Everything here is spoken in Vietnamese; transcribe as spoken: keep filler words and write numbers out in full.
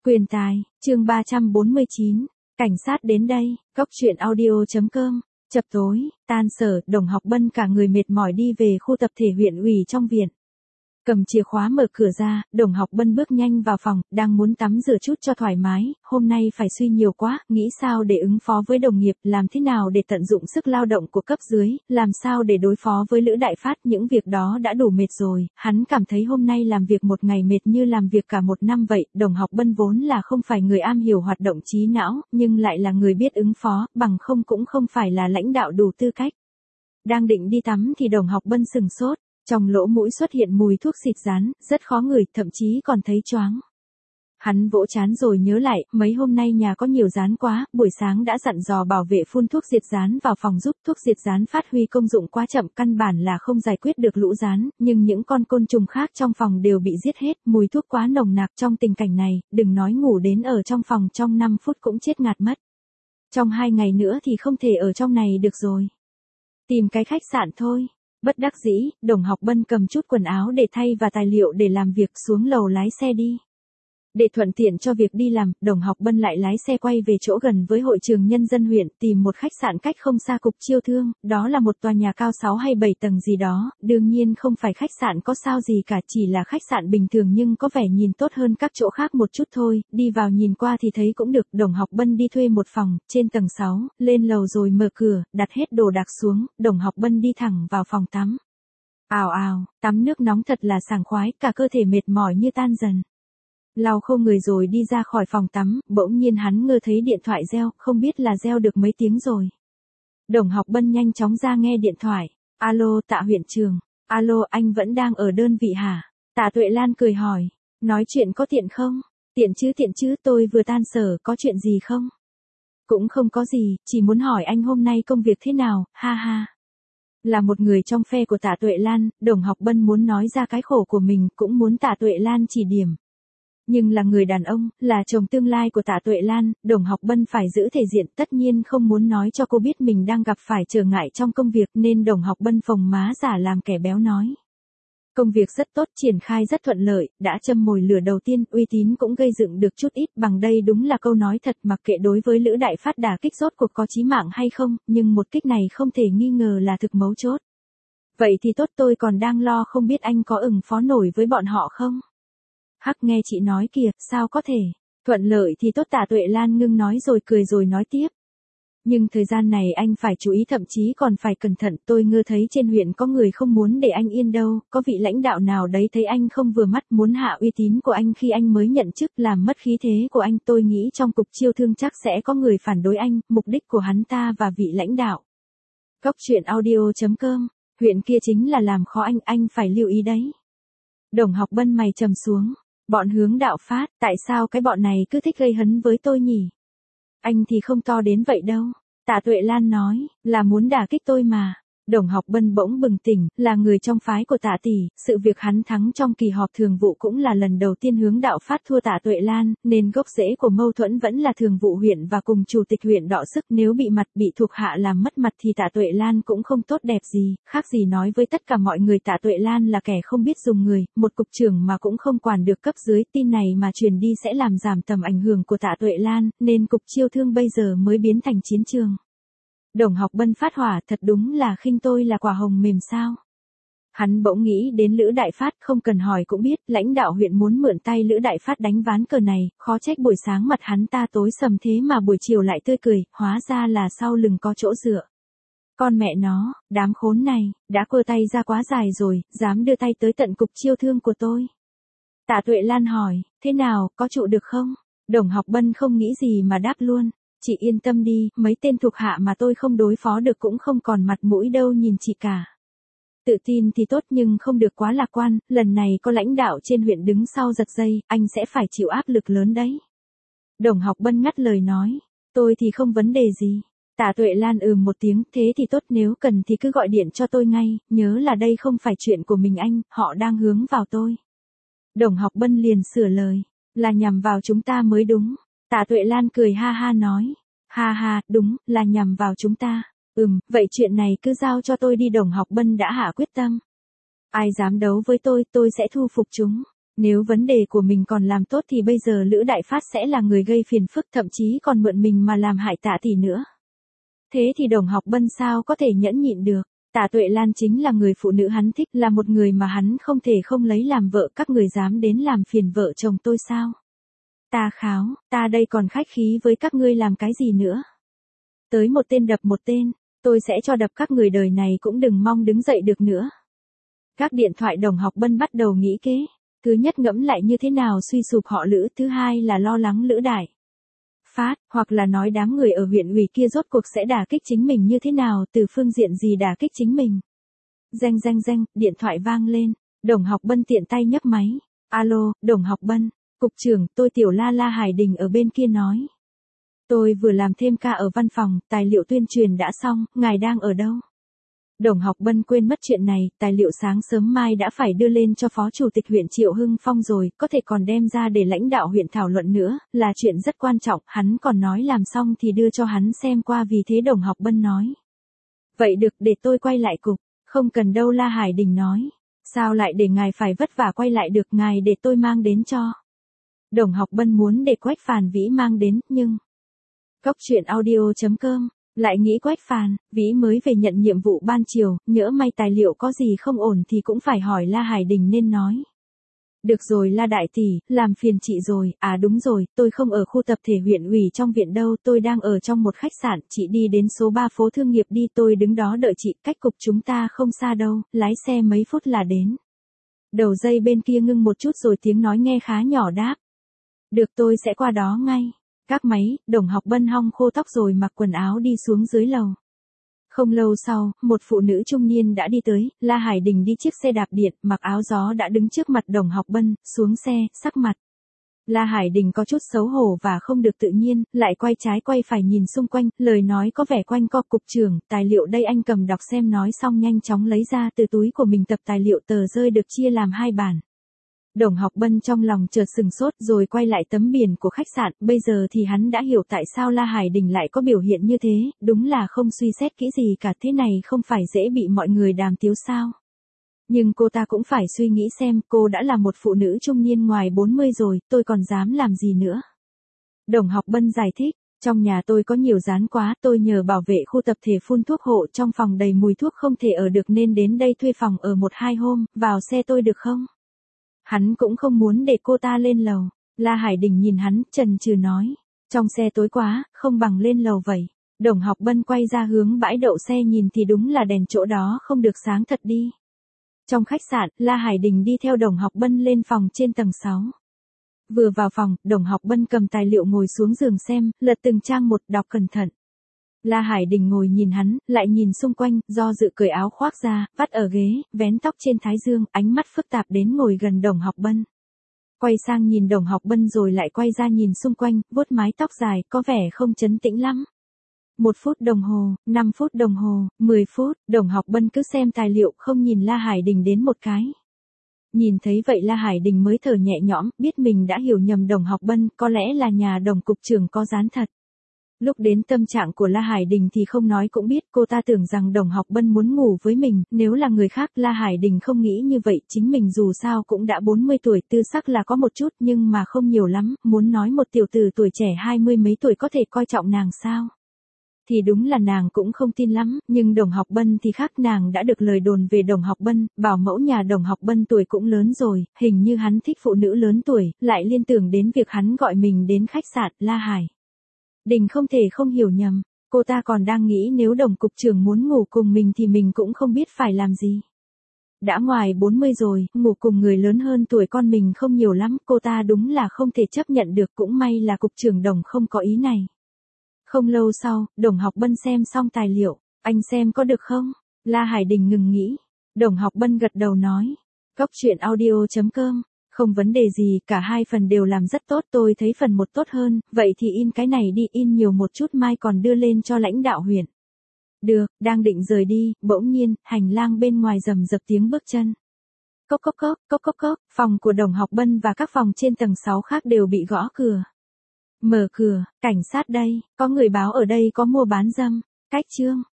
Quyền tài, chương ba trăm bốn mươi chín, cảnh sát đến đây, góc truyện audio chấm com, chập tối, tan sở, Đồng Học Bân cả người mệt mỏi đi về khu tập thể huyện ủy trong viện. Cầm chìa khóa mở cửa ra, Đồng Học Bân bước nhanh vào phòng, đang muốn tắm rửa chút cho thoải mái, hôm nay phải suy nhiều quá, nghĩ sao để ứng phó với đồng nghiệp, làm thế nào để tận dụng sức lao động của cấp dưới, làm sao để đối phó với Lữ Đại Phát, những việc đó đã đủ mệt rồi, hắn cảm thấy hôm nay làm việc một ngày mệt như làm việc cả một năm vậy. Đồng Học Bân vốn là không phải người am hiểu hoạt động trí não, nhưng lại là người biết ứng phó, bằng không cũng không phải là lãnh đạo đủ tư cách. Đang định đi tắm thì Đồng Học Bân sừng sốt. Trong lỗ mũi xuất hiện mùi thuốc xịt rán, rất khó ngửi, thậm chí còn thấy choáng. Hắn vỗ trán rồi nhớ lại, mấy hôm nay nhà có nhiều rán quá, buổi sáng đã dặn dò bảo vệ phun thuốc diệt rán vào phòng giúp thuốc diệt rán phát huy công dụng quá chậm, căn bản là không giải quyết được lũ rán, nhưng những con côn trùng khác trong phòng đều bị giết hết, mùi thuốc quá nồng nặc. Trong tình cảnh này, đừng nói ngủ đến ở trong phòng trong năm phút cũng chết ngạt mất. Trong hai ngày nữa thì không thể ở trong này được rồi. Tìm cái khách sạn thôi. Bất đắc dĩ, Đồng Học Bân cầm chút quần áo để thay và tài liệu để làm việc xuống lầu lái xe đi. Để thuận tiện cho việc đi làm, Đồng Học Bân lại lái xe quay về chỗ gần với hội trường nhân dân huyện, tìm một khách sạn cách không xa cục chiêu thương, đó là một tòa nhà cao sáu hay bảy tầng gì đó, đương nhiên không phải khách sạn có sao gì cả, chỉ là khách sạn bình thường nhưng có vẻ nhìn tốt hơn các chỗ khác một chút thôi, đi vào nhìn qua thì thấy cũng được. Đồng Học Bân đi thuê một phòng, trên tầng sáu, lên lầu rồi mở cửa, đặt hết đồ đạc xuống, Đồng Học Bân đi thẳng vào phòng tắm. Ào ào, tắm nước nóng thật là sảng khoái, cả cơ thể mệt mỏi như tan dần. Lau khô người rồi đi ra khỏi phòng tắm, bỗng nhiên hắn ngơ thấy điện thoại reo, không biết là reo được mấy tiếng rồi. Đồng Học Bân nhanh chóng ra nghe điện thoại. Alo, Tạ huyện trường. Alo, anh vẫn đang ở đơn vị hả? Tạ Tuệ Lan cười hỏi. Nói chuyện có tiện không? Tiện chứ tiện chứ, tôi vừa tan sở, có chuyện gì không? Cũng không có gì, chỉ muốn hỏi anh hôm nay công việc thế nào, ha ha. Là một người trong phe của Tạ Tuệ Lan, Đồng Học Bân muốn nói ra cái khổ của mình, cũng muốn Tạ Tuệ Lan chỉ điểm. Nhưng là người đàn ông, là chồng tương lai của Tạ Tuệ Lan, Đồng Học Bân phải giữ thể diện, tất nhiên không muốn nói cho cô biết mình đang gặp phải trở ngại trong công việc, nên Đồng Học Bân phồng má giả làm kẻ béo nói. Công việc rất tốt, triển khai rất thuận lợi, đã châm mồi lửa đầu tiên, uy tín cũng gây dựng được chút ít, bằng đây đúng là câu nói thật, mặc kệ đối với Lữ Đại Phát đả kích rốt cuộc có chí mạng hay không, nhưng một kích này không thể nghi ngờ là thực mấu chốt. Vậy thì tốt, tôi còn đang lo không biết anh có ứng phó nổi với bọn họ không? Hắc, nghe chị nói kìa, sao có thể, thuận lợi thì tốt. Tạ Tuệ Lan ngưng nói rồi cười rồi nói tiếp. Nhưng thời gian này anh phải chú ý, thậm chí còn phải cẩn thận, tôi ngơ thấy trên huyện có người không muốn để anh yên đâu, có vị lãnh đạo nào đấy thấy anh không vừa mắt muốn hạ uy tín của anh khi anh mới nhận chức, làm mất khí thế của anh, tôi nghĩ trong cục chiêu thương chắc sẽ có người phản đối anh, mục đích của hắn ta và vị lãnh đạo. Góc truyện audio chấm com, huyện kia chính là làm khó anh, anh phải lưu ý đấy. Đồng Học Bân mày trầm xuống. Bọn Hướng Đạo Phát, tại sao cái bọn này cứ thích gây hấn với tôi nhỉ? Anh thì không to đến vậy đâu. Tạ Tuệ Lan nói, là muốn đả kích tôi mà. Đồng Học Bân bỗng bừng tỉnh, là người trong phái của Tạ tỷ, sự việc hắn thắng trong kỳ họp thường vụ cũng là lần đầu tiên Hướng Đạo Phát thua Tạ Tuệ Lan, nên gốc rễ của mâu thuẫn vẫn là thường vụ huyện và cùng chủ tịch huyện đọ sức, nếu bị mặt bị thuộc hạ làm mất mặt thì Tạ Tuệ Lan cũng không tốt đẹp gì, khác gì nói với tất cả mọi người Tạ Tuệ Lan là kẻ không biết dùng người, một cục trưởng mà cũng không quản được cấp dưới, tin này mà truyền đi sẽ làm giảm tầm ảnh hưởng của Tạ Tuệ Lan, nên cục chiêu thương bây giờ mới biến thành chiến trường. Đồng Học Bân phát hỏa, thật đúng là khinh tôi là quả hồng mềm sao. Hắn bỗng nghĩ đến Lữ Đại Phát, không cần hỏi cũng biết, lãnh đạo huyện muốn mượn tay Lữ Đại Phát đánh ván cờ này, khó trách buổi sáng mặt hắn ta tối sầm thế mà buổi chiều lại tươi cười, hóa ra là sau lưng có chỗ dựa. Con mẹ nó, đám khốn này, đã quơ tay ra quá dài rồi, dám đưa tay tới tận cục chiêu thương của tôi. Tạ Tuệ Lan hỏi, thế nào, có trụ được không? Đồng Học Bân không nghĩ gì mà đáp luôn. Chị yên tâm đi, mấy tên thuộc hạ mà tôi không đối phó được cũng không còn mặt mũi đâu nhìn chị cả. Tự tin thì tốt nhưng không được quá lạc quan, lần này có lãnh đạo trên huyện đứng sau giật dây, anh sẽ phải chịu áp lực lớn đấy. Đồng Học Bân ngắt lời nói, tôi thì không vấn đề gì. Tạ Tuệ Lan ừm một tiếng, thế thì tốt, nếu cần thì cứ gọi điện cho tôi ngay, nhớ là đây không phải chuyện của mình anh, họ đang hướng vào tôi. Đồng Học Bân liền sửa lời, là nhằm vào chúng ta mới đúng. Tạ Tuệ Lan cười ha ha nói, ha ha, đúng, là nhằm vào chúng ta. Ừm, vậy chuyện này cứ giao cho tôi đi. Đồng Học Bân đã hạ quyết tâm. Ai dám đấu với tôi, tôi sẽ thu phục chúng. Nếu vấn đề của mình còn làm tốt thì bây giờ Lữ Đại Phát sẽ là người gây phiền phức, thậm chí còn mượn mình mà làm hại Tạ tỷ nữa. Thế thì Đồng Học Bân sao có thể nhẫn nhịn được? Tạ Tuệ Lan chính là người phụ nữ hắn thích, là một người mà hắn không thể không lấy làm vợ, các người dám đến làm phiền vợ chồng tôi sao? Ta kháo, ta đây còn khách khí với các ngươi làm cái gì nữa? Tới một tên đập một tên, tôi sẽ cho đập các người đời này cũng đừng mong đứng dậy được nữa. Các điện thoại Đồng Học Bân bắt đầu nghĩ kế. Thứ nhất ngẫm lại như thế nào suy sụp họ Lữ, thứ hai là lo lắng Lữ Đại Phát, hoặc là nói đám người ở huyện ủy kia rốt cuộc sẽ đả kích chính mình như thế nào, từ phương diện gì đả kích chính mình. Reng reng reng, điện thoại vang lên, Đồng Học Bân tiện tay nhấc máy. Alo, Đồng Học Bân, cục trưởng, tôi Tiểu La La Hải Đình ở bên kia nói. Tôi vừa làm thêm ca ở văn phòng, tài liệu tuyên truyền đã xong, ngài đang ở đâu? Đồng Học Bân quên mất chuyện này, tài liệu sáng sớm mai đã phải đưa lên cho Phó Chủ tịch huyện Triệu Hưng Phong rồi, có thể còn đem ra để lãnh đạo huyện thảo luận nữa, là chuyện rất quan trọng, hắn còn nói làm xong thì đưa cho hắn xem qua, vì thế Đồng Học Bân nói. Vậy được, để tôi quay lại cục, không cần đâu. La Hải Đình nói. Sao lại để ngài phải vất vả quay lại được, ngài để tôi mang đến cho. Đồng Học Bân muốn để Quách Phàn Vĩ mang đến, nhưng... Cốc truyện audio chấm com lại nghĩ Quách Phàn Vĩ mới về nhận nhiệm vụ ban chiều, nhỡ may tài liệu có gì không ổn thì cũng phải hỏi La Hải Đình nên nói. Được rồi La đại tỷ, làm phiền chị rồi, à đúng rồi, tôi không ở khu tập thể huyện ủy trong viện đâu, tôi đang ở trong một khách sạn, chị đi đến số ba phố Thương Nghiệp đi, tôi đứng đó đợi chị, cách cục chúng ta không xa đâu, lái xe mấy phút là đến. Đầu dây bên kia ngưng một chút rồi tiếng nói nghe khá nhỏ đáp. Được, tôi sẽ qua đó ngay. Các máy, Đồng Học Bân hong khô tóc rồi mặc quần áo đi xuống dưới lầu. Không lâu sau, một phụ nữ trung niên đã đi tới, La Hải Đình đi chiếc xe đạp điện, mặc áo gió đã đứng trước mặt Đồng Học Bân, xuống xe, sắc mặt. La Hải Đình có chút xấu hổ và không được tự nhiên, lại quay trái quay phải nhìn xung quanh, lời nói có vẻ quanh co. Cục trưởng, tài liệu đây anh cầm đọc xem, nói xong nhanh chóng lấy ra từ túi của mình tập tài liệu, tờ rơi được chia làm hai bản. Đồng Học Bân trong lòng chợt sừng sốt rồi quay lại tấm biển của khách sạn, bây giờ thì hắn đã hiểu tại sao La Hải Đình lại có biểu hiện như thế, đúng là không suy xét kỹ gì cả, thế này không phải dễ bị mọi người đàm tiếu sao. Nhưng cô ta cũng phải suy nghĩ xem, cô đã là một phụ nữ trung niên ngoài bốn mươi rồi, tôi còn dám làm gì nữa. Đồng Học Bân giải thích, trong nhà tôi có nhiều gián quá, tôi nhờ bảo vệ khu tập thể phun thuốc hộ, trong phòng đầy mùi thuốc không thể ở được nên đến đây thuê phòng ở một hai hôm, vào xe tôi được không? Hắn cũng không muốn để cô ta lên lầu. La Hải Đình nhìn hắn, chần chừ nói. Trong xe tối quá, không bằng lên lầu vậy. Đồng Học Bân quay ra hướng bãi đậu xe nhìn thì đúng là đèn chỗ đó không được sáng thật đi. Trong khách sạn, La Hải Đình đi theo Đồng Học Bân lên phòng trên tầng sáu. Vừa vào phòng, Đồng Học Bân cầm tài liệu ngồi xuống giường xem, lật từng trang một, đọc cẩn thận. La Hải Đình ngồi nhìn hắn, lại nhìn xung quanh, do dự cởi áo khoác ra, vắt ở ghế, vén tóc trên thái dương, ánh mắt phức tạp đến ngồi gần Đồng Học Bân. Quay sang nhìn Đồng Học Bân rồi lại quay ra nhìn xung quanh, vuốt mái tóc dài, có vẻ không trấn tĩnh lắm. Một phút đồng hồ, năm phút đồng hồ, mười phút, Đồng Học Bân cứ xem tài liệu, không nhìn La Hải Đình đến một cái. Nhìn thấy vậy La Hải Đình mới thở nhẹ nhõm, biết mình đã hiểu nhầm Đồng Học Bân, có lẽ là nhà Đồng cục trưởng có gián thật. Lúc đến tâm trạng của La Hải Đình thì không nói cũng biết, cô ta tưởng rằng Đồng Học Bân muốn ngủ với mình, nếu là người khác La Hải Đình không nghĩ như vậy, chính mình dù sao cũng đã bốn mươi tuổi, tư sắc là có một chút nhưng mà không nhiều lắm, muốn nói một tiểu tử tuổi trẻ hai mươi mấy tuổi có thể coi trọng nàng sao? Thì đúng là nàng cũng không tin lắm, nhưng Đồng Học Bân thì khác, nàng đã được lời đồn về Đồng Học Bân, bảo mẫu nhà Đồng Học Bân tuổi cũng lớn rồi, hình như hắn thích phụ nữ lớn tuổi, lại liên tưởng đến việc hắn gọi mình đến khách sạn. La Hải Đình không thể không hiểu nhầm, cô ta còn đang nghĩ nếu Đồng cục trưởng muốn ngủ cùng mình thì mình cũng không biết phải làm gì. Đã ngoài bốn mươi rồi, ngủ cùng người lớn hơn tuổi con mình không nhiều lắm, cô ta đúng là không thể chấp nhận được, cũng may là cục trưởng Đồng không có ý này. Không lâu sau, Đồng Học Bân xem xong tài liệu, anh xem có được không? La Hải Đình ngừng nghĩ. Đồng Học Bân gật đầu nói. Cốc truyện audio chấm com, không vấn đề gì, cả hai phần đều làm rất tốt, tôi thấy phần một tốt hơn, vậy thì in cái này đi, in nhiều một chút mai còn đưa lên cho lãnh đạo huyện. Được, đang định rời đi, bỗng nhiên, hành lang bên ngoài rầm rập tiếng bước chân. Cốc cốc cốc, cốc cốc cốc, phòng của Đồng Học Bân và các phòng trên tầng sáu khác đều bị gõ cửa. Mở cửa, cảnh sát đây, có người báo ở đây có mua bán dâm. Cách chương